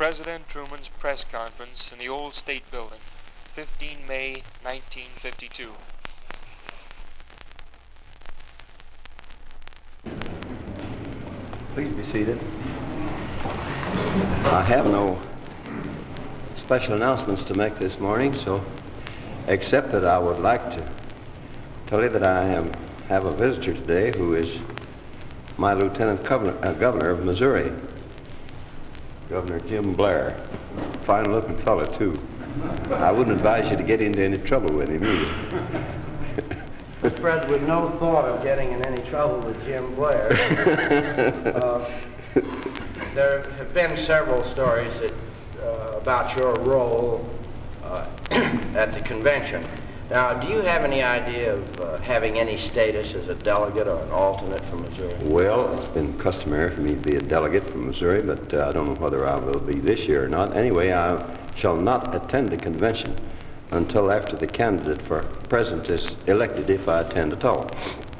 President Truman's press conference in the old State Building, 15 May 1952. Please be seated. I have no special announcements to make this morning, so except that I would like to tell you that I have a visitor today who is my Lieutenant Governor of Missouri, Governor Jim Blair. Fine-looking fellow, too. I wouldn't advise you to get into any trouble with him either. Fred, with no thought of getting in any trouble with Jim Blair, there have been several stories that, about your role at the convention. Now, do you have any idea of having any status as a delegate or an alternate from Missouri? Well, it's been customary for me to be a delegate from Missouri, but I don't know whether I will be this year or not. Anyway, I shall not attend the convention until after the candidate for president is elected, if I attend at all.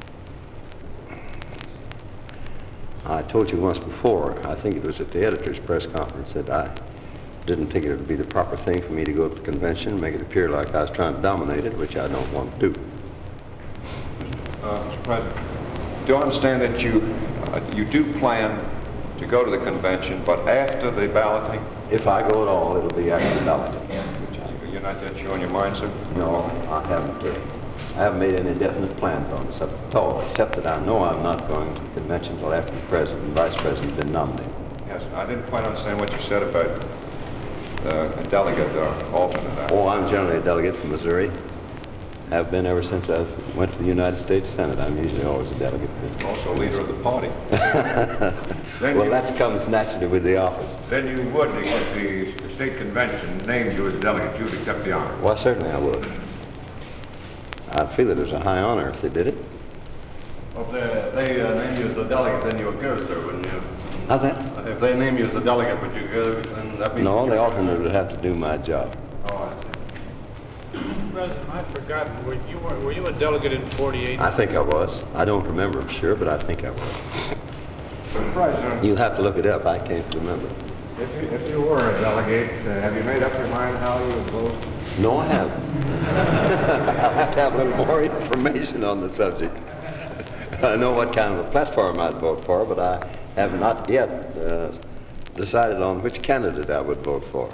I told you once before, I think it was at the editor's press conference, that I didn't think it would be the proper thing for me to go to the convention and make it appear like I was trying to dominate it, which I don't want to do. Mr. President, do I understand that you do plan to go to the convention, but after the balloting? If I go at all, it'll be after the balloting. You're not that sure in your mind, sir? No, I haven't made any definite plans on this at all, except that I know I'm not going to the convention until after the president and vice president have been nominated. Yes, I didn't quite understand what you said about a delegate or alternate. Oh, I'm generally a delegate from Missouri. Have been ever since I went to the United States Senate. I'm usually always a delegate. Also leader of the party. Well, that comes naturally with the office. Then you would, if the state convention named you as delegate, you would accept the honor? Well, certainly I would. I feel it was a high honor if they did it. Well, if they name you as a delegate, then you would go, sir, wouldn't you? How's that? If they name you as a delegate, would you go? Then that means no, the alternate would have to do my job. Oh, I see. President, I've forgotten, were you a delegate in 48? I think I was. I don't remember for sure, but I think I was. President, You'll have to look it up. I can't remember. if you were a delegate, have you made up your mind how you would vote? No, I haven't. I'll have to have a little more information on the subject. I know what kind of a platform I'd vote for, but I have not yet decided on which candidate I would vote for.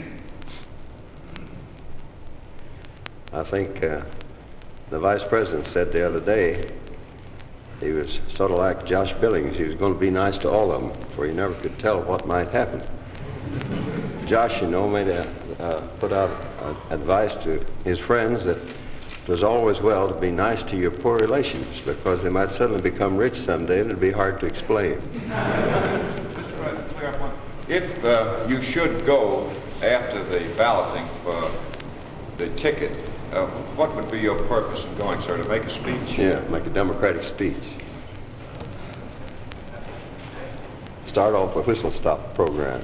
I think the vice president said the other day he was sort of like Josh Billings. He was going to be nice to all of them, for you never could tell what might happen. Josh, you know, put out advice to his friends that it was always well to be nice to your poor relations, because they might suddenly become rich someday and it'd be hard to explain. If you should go after the balloting for the ticket, what would be your purpose in going, sir? To make a speech? Yeah, make a democratic speech. Start off a whistle-stop program.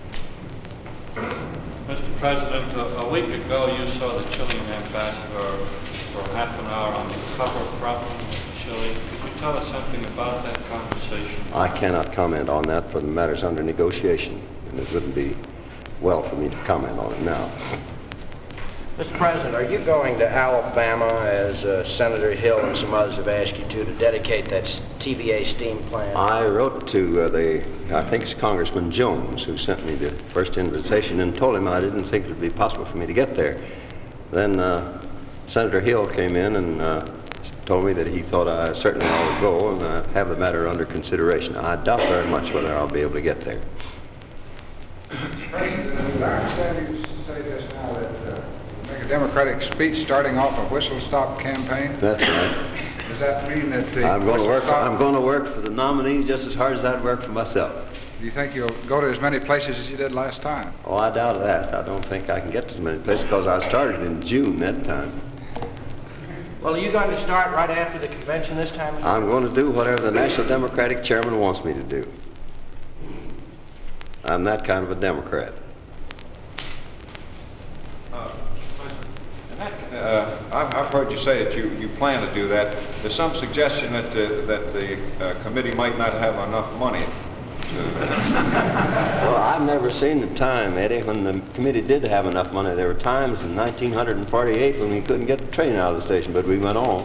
Mr. President, a week ago you saw the Chilean ambassador for half an hour on the cover problem of Chile. Could you tell us something about that conversation? I cannot comment on that, for the matter's under negotiation, and it wouldn't be well for me to comment on it now. Mr. President, are you going to Alabama, as Senator Hill and some others have asked you to dedicate that TVA steam plant? I wrote to I think it's Congressman Jones, who sent me the first invitation, and told him I didn't think it would be possible for me to get there. Then Senator Hill came in and told me that he thought I certainly ought to go and have the matter under consideration. I doubt very much whether I'll be able to get there. President, I understand you say this now, that make a democratic speech starting off a whistle-stop campaign. That's right. Does that mean that the I'm going to work for the nominee just as hard as I'd work for myself. Do you think you'll go to as many places as you did last time? Oh, I doubt that. I don't think I can get to as many places because I started in June that time. Well, are you going to start right after the convention this time? I'm going to do whatever the National Democratic Chairman wants me to do. I'm that kind of a Democrat. I've heard you say that you plan to do that. There's some suggestion that the committee might not have enough money Well, I've never seen the time, Eddie, when the committee did have enough money. There were times in 1948 when we couldn't get the train out of the station, but we went on.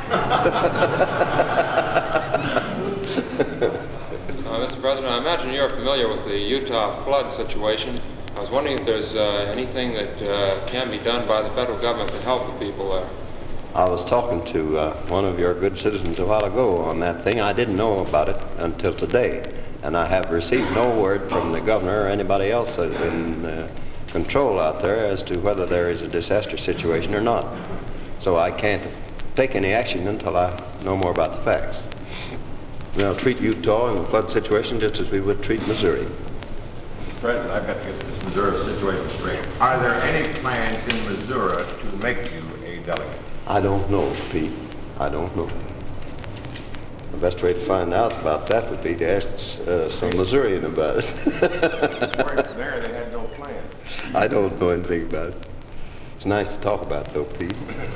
Mr. President, I imagine you're familiar with the Utah flood situation. I was wondering if there's anything that can be done by the federal government to help the people there. I was talking to one of your good citizens a while ago on that thing. I didn't know about it until today, and I have received no word from the governor or anybody else in control out there as to whether there is a disaster situation or not. So I can't take any action until I know more about the facts. We'll treat Utah in the flood situation just as we would treat Missouri. Mr. President, I've got to get this Missouri situation straight. Are there any plans in Missouri to make you a delegate? I don't know, Pete. I don't know. The best way to find out about that would be to ask some Missourian about it. There, they had no plan. I don't know anything about it. It's nice to talk about, though, Pete.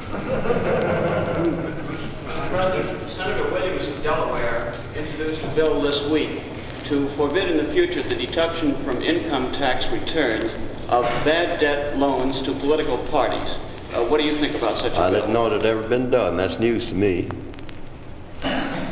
President, Senator Williams of Delaware introduced a bill this week to forbid in the future the deduction from income tax returns of bad debt loans to political parties. What do you think about such a bill? I didn't know it had ever been done. That's news to me. I'd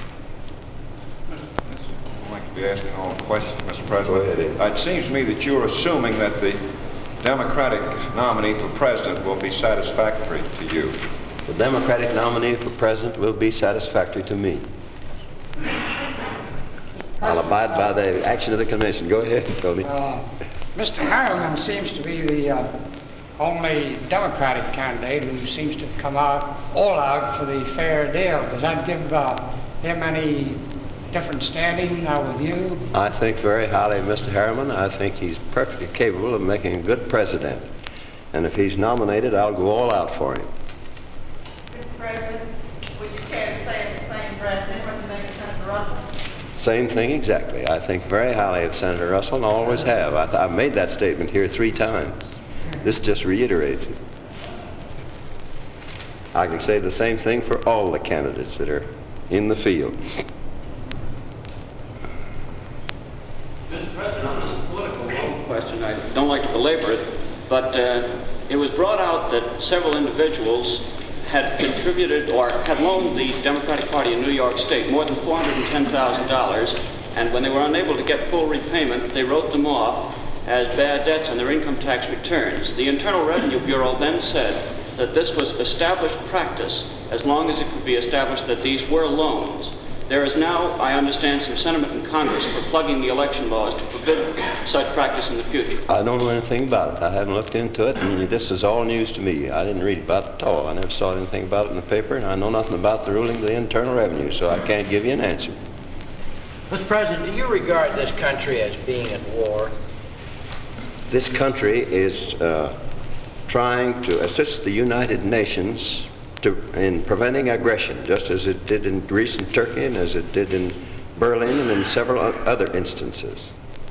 like to be asking all the questions, Mr. President. Go ahead, Ed. It seems to me that you're assuming that the Democratic nominee for president will be satisfactory to you. The Democratic nominee for president will be satisfactory to me. I'll abide by the action of the convention. Go ahead, Tony. Mr. Harriman seems to be the only Democratic candidate who seems to come out all out for the fair deal. Does that give him any different standing with you? I think very highly of Mr. Harriman. I think he's perfectly capable of making a good president. And if he's nominated, I'll go all out for him. Mr. President, would you care to say in the same breath what you think of Senator Russell? Same thing exactly. I think very highly of Senator Russell and always have. I've made that statement here 3 times. This just reiterates it. I can say the same thing for all the candidates that are in the field. Mr. President, on this political loan question, I don't like to belabor it, but it was brought out that several individuals had contributed or had loaned the Democratic Party in New York State more than $410,000, and when they were unable to get full repayment, they wrote them off as bad debts on their income tax returns. The Internal Revenue Bureau then said that this was established practice as long as it could be established that these were loans. There is now, I understand, some sentiment in Congress for plugging the election laws to forbid such practice in the future. I don't know anything about it. I haven't looked into it, and this is all news to me. I didn't read about it at all. I never saw anything about it in the paper, and I know nothing about the ruling of the Internal Revenue, so I can't give you an answer. Mr. President, do you regard this country as being at war? This country is trying to assist the United Nations in preventing aggression, just as it did in Greece and Turkey, and as it did in Berlin and in several other instances.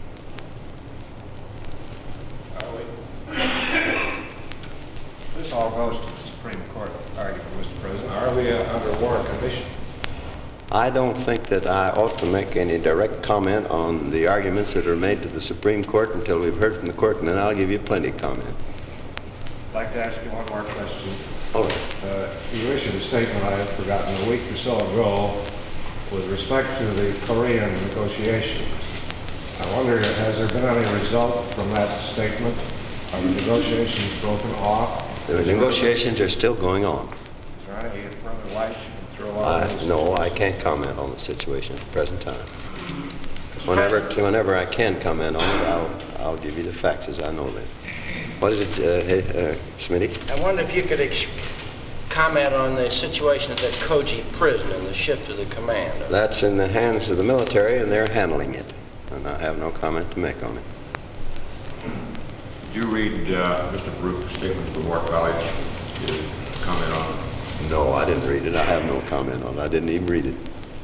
This all goes to the Supreme Court argument, Mr. President. Are we under war condition? I don't think that I ought to make any direct comment on the arguments that are made to the Supreme Court until we've heard from the court, and then I'll give you plenty of comment. I'd like to ask you one more question. Oh. You issued a statement, I had forgotten, a week or so ago with respect to the Korean negotiations. I wonder, has there been any result from that statement? Are the negotiations broken off? The negotiations are still going on. Is there any further light you can throw on? No, I can't comment on the situation at the present time. Whenever I can comment on it, I'll give you the facts as I know them. What is it, Smitty? I wonder if you could comment on the situation at the Koji prison and the shift of the command. That's in the hands of the military, and they're handling it. And I have no comment to make on it. Did you read Mr. Baruch's statement to the War College? Did you comment on it? No, I didn't read it. I have no comment on it. I didn't even read it.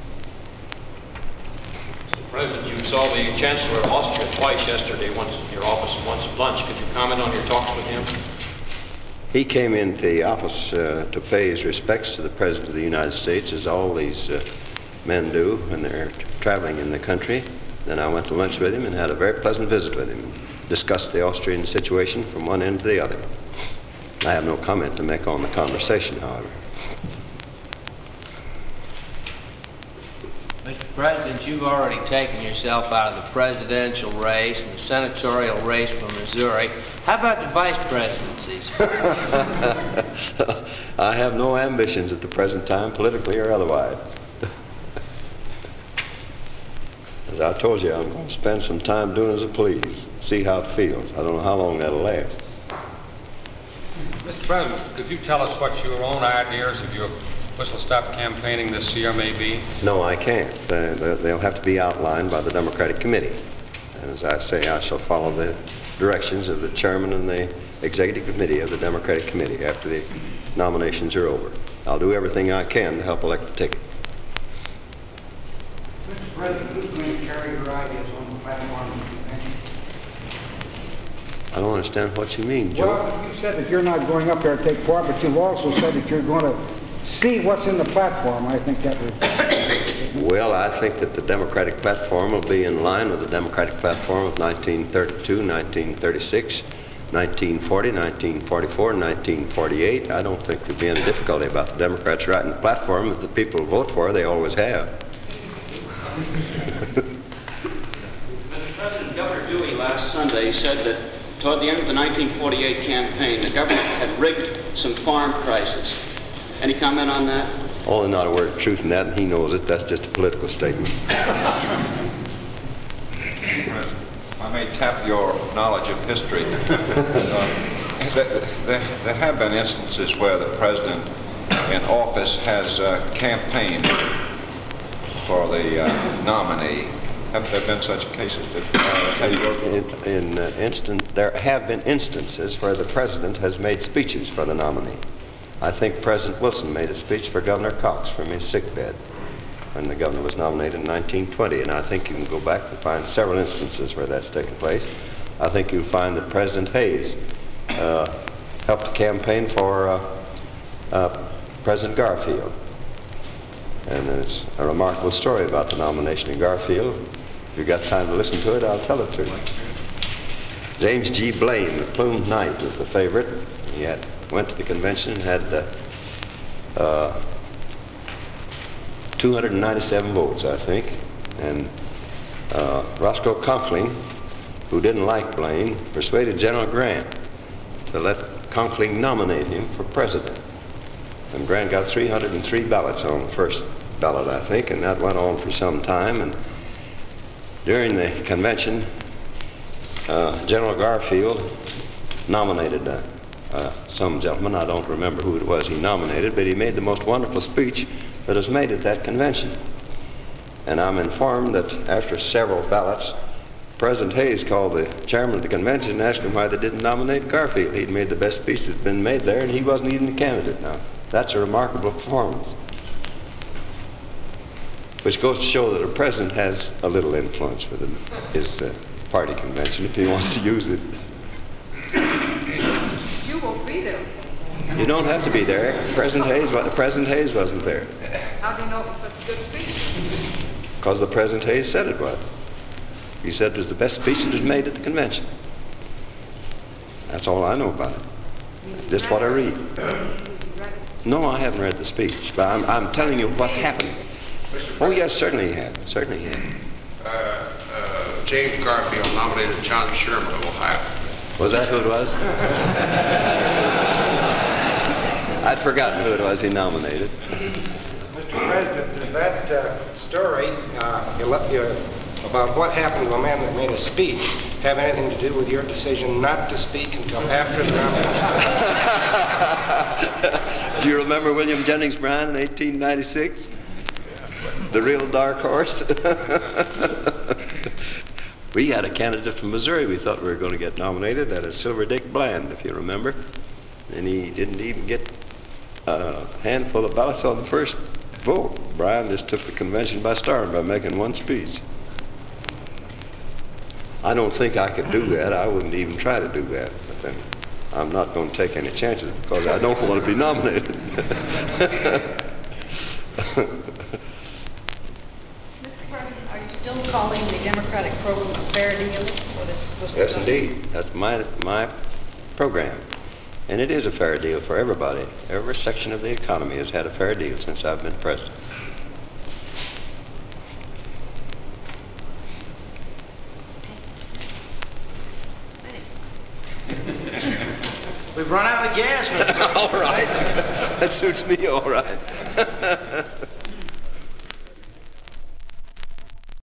Mr. President, you saw the Chancellor of Austria twice yesterday, once in your office and once at lunch. Could you comment on your talks with him? He came into the office to pay his respects to the President of the United States, as all these men do when they're traveling in the country. Then I went to lunch with him and had a very pleasant visit with him. Discussed the Austrian situation from one end to the other. I have no comment to make on the conversation, however. Mr. President, you've already taken yourself out of the presidential race and the senatorial race for Missouri. How about the vice presidencies? I have no ambitions at the present time, politically or otherwise. As I told you, I'm going to spend some time doing as I please, see how it feels. I don't know how long that'll last. Mr. President, could you tell us what your own ideas of your whistle-stop campaigning this year may be? No, I can't. They'll have to be outlined by the Democratic Committee. And as I say, I shall follow the directions of the chairman and the executive committee of the Democratic Committee after the nominations are over. I'll do everything I can to help elect the ticket. Mr. President, who's going to carry your ideas on the platform of the convention? I don't understand what you mean, Joe. Well, you said that you're not going up there to take part, but you've also said that you're going to see what's in the platform. I think that was... Well, I think that the Democratic platform will be in line with the Democratic platform of 1932, 1936, 1940, 1944, 1948. I don't think there'd be any difficulty about the Democrats writing the platform that the people vote for. They always have. Mr. President, Governor Dewey last Sunday said that toward the end of the 1948 campaign, the government had rigged some farm prices. Any comment on that? Oh, not a word of truth in that, and he knows it. That's just a political statement. I may tap your knowledge of history. There have been instances where the president in office has campaigned for the nominee. Have there been such cases? There have been instances where the president has made speeches for the nominee. I think President Wilson made a speech for Governor Cox from his sickbed when the governor was nominated in 1920, and I think you can go back and find several instances where that's taken place. I think you'll find that President Hayes helped to campaign for President Garfield. And it's a remarkable story about the nomination of Garfield. If you've got time to listen to it, I'll tell it to you. James G. Blaine, the plumed knight, was the favorite. He went to the convention and had 297 votes, I think. And Roscoe Conkling, who didn't like Blaine, persuaded General Grant to let Conkling nominate him for president. And Grant got 303 ballots on the first ballot, I think, and that went on for some time. And during the convention, General Garfield nominated some gentleman. I don't remember who it was he nominated, but he made the most wonderful speech that was made at that convention. And I'm informed that after several ballots, President Hayes called the chairman of the convention and asked him why they didn't nominate Garfield. He'd made the best speech that's been made there, and he wasn't even a candidate now. That's a remarkable performance, which goes to show that a president has a little influence with his party convention if he wants to use it. You won't be there. You don't have to be there. President Hayes wasn't there. How do you know it was such a good speech? Because the President Hayes said it was. He said it was the best speech that was made at the convention. That's all I know about it. Just what I read. No, I haven't read the speech, but I'm telling you what happened. Oh, yes, certainly he had. Certainly he had. James Garfield nominated John Sherman of Ohio. Was that who it was? I'd forgotten who it was he nominated. Mr. President, does that story about what happened to a man that made a speech have anything to do with your decision not to speak until after the nomination? Do you remember William Jennings Bryan in 1896? The real dark horse? We had a candidate from Missouri we thought we were going to get nominated. That is Silver Dick Bland, if you remember. And he didn't even get a handful of ballots on the first vote. Bryan just took the convention by storm by making one speech. I don't think I could do that. I wouldn't even try to do that. But then I'm not going to take any chances because I don't want to be nominated. Mr. President, are you still calling the Democratic program a fair deal for this whistle? Yes, indeed. That's my program. And it is a fair deal for everybody. Every section of the economy has had a fair deal since I've been president. We've run out of gas, Mr. All right. That suits me all right.